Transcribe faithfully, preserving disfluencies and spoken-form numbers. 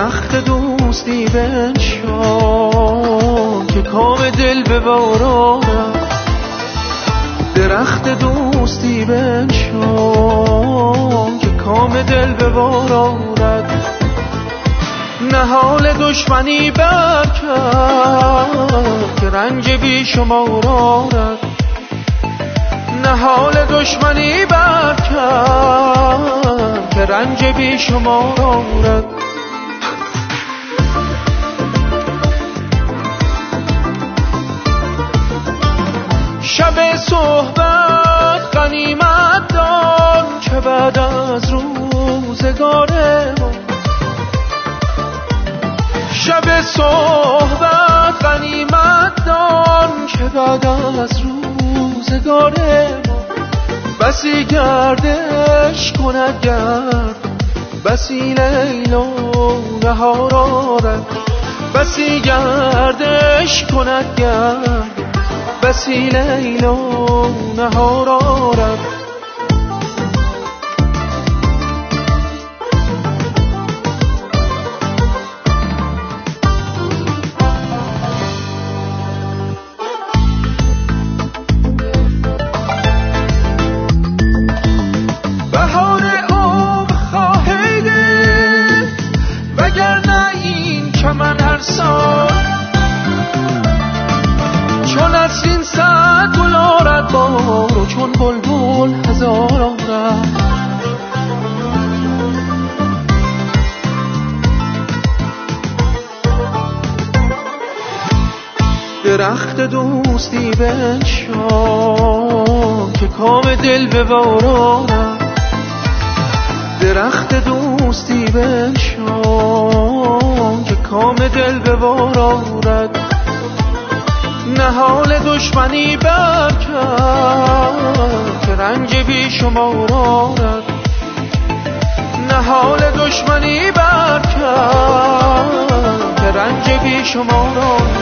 درخت دوستی بنشان که کام دل ببارد. درخت دوستی بنشان که کام دل ببارد. نهال دشمنی برکرد که رنج بی شمار آرد. نهال دشمنی برکرد که رنج بی شمار آرد. شب صحبت غنیمت دان که بعد از روزگار ما. شب صحبت غنیمت دان که بعد از روزگار ما. بسی گردش کند گرد بسی لیل و نهار آرد. بسی گردش کند گرد بسی لیل و نهار آرد. بهار عمر خواهیده وگرنه این چمن هر سال چون از این صد گل آرد بار و چون بلبل هزار آرد. درخت دوستی بنشان که کام دل ببارد. درخت دوستی بنشان که کام دل ببارد. نهال دشمنی برکرد که رنج بی شمار آرد. نهال دشمنی برکرد که رنج بی شمار آرد.